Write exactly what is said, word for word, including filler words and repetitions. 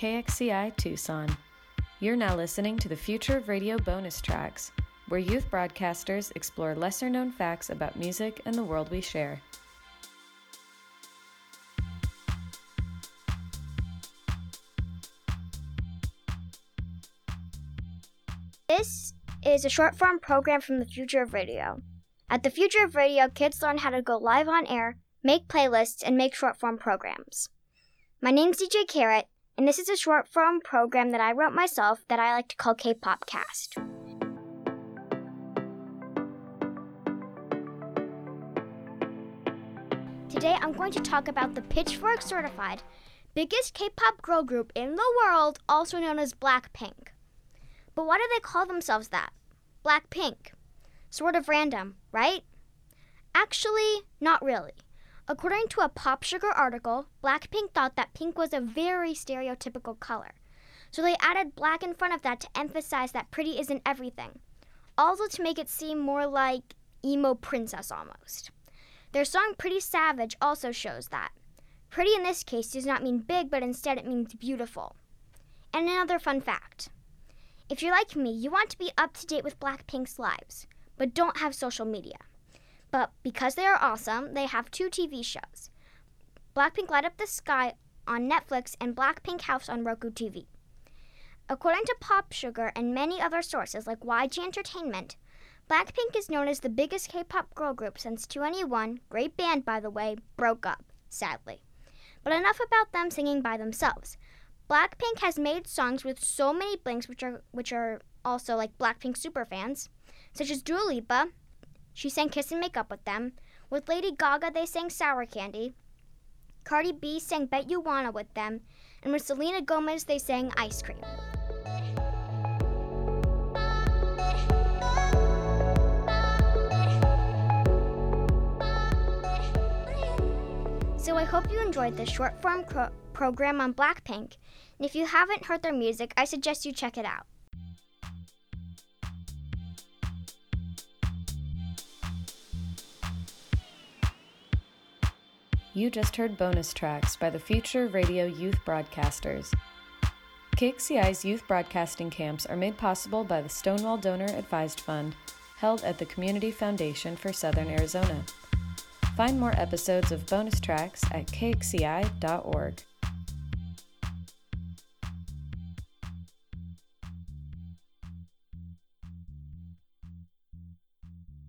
K X C I Tucson. You're now listening to the Future of Radio bonus tracks, where youth broadcasters explore lesser-known facts about music and the world we share. This is a short-form program from the Future of Radio. At the Future of Radio, kids learn how to go live on air, make playlists, and make short-form programs. My name's D J Carrot, and this is a short-form program that I wrote myself that I like to call K-Popcast. Today, I'm going to talk about the Pitchfork-certified biggest K-pop girl group in the world, also known as Blackpink. But why do they call themselves that? Blackpink. Sort of random, right? Actually, not really. According to a PopSugar article, Blackpink thought that pink was a very stereotypical color. So they added black in front of that to emphasize that pretty isn't everything. Also to make it seem more like emo princess almost. Their song Pretty Savage also shows that. Pretty in this case does not mean big, but instead it means beautiful. And another fun fact. If you're like me, you want to be up to date with Blackpink's lives, but don't have social media. But because they are awesome, they have two T V shows. Blackpink Light Up the Sky on Netflix and Blackpink House on Roku T V. According to PopSugar and many other sources like Y G Entertainment, Blackpink is known as the biggest K-pop girl group since two N E one, great band by the way, broke up, sadly. But enough about them singing by themselves. Blackpink has made songs with so many blinks, which are which are also like Blackpink superfans, such as Dua Lipa. She sang Kiss and Make Up with them. With Lady Gaga, they sang Sour Candy. Cardi B sang Bet You Wanna with them. And with Selena Gomez, they sang Ice Cream. So I hope you enjoyed this short-form pro- program on Blackpink. And if you haven't heard their music, I suggest you check it out. You just heard bonus tracks by the Future Radio youth broadcasters. K X C I's youth broadcasting camps are made possible by the Stonewall Donor Advised Fund, held at the Community Foundation for Southern Arizona. Find more episodes of bonus tracks at K X C I dot org.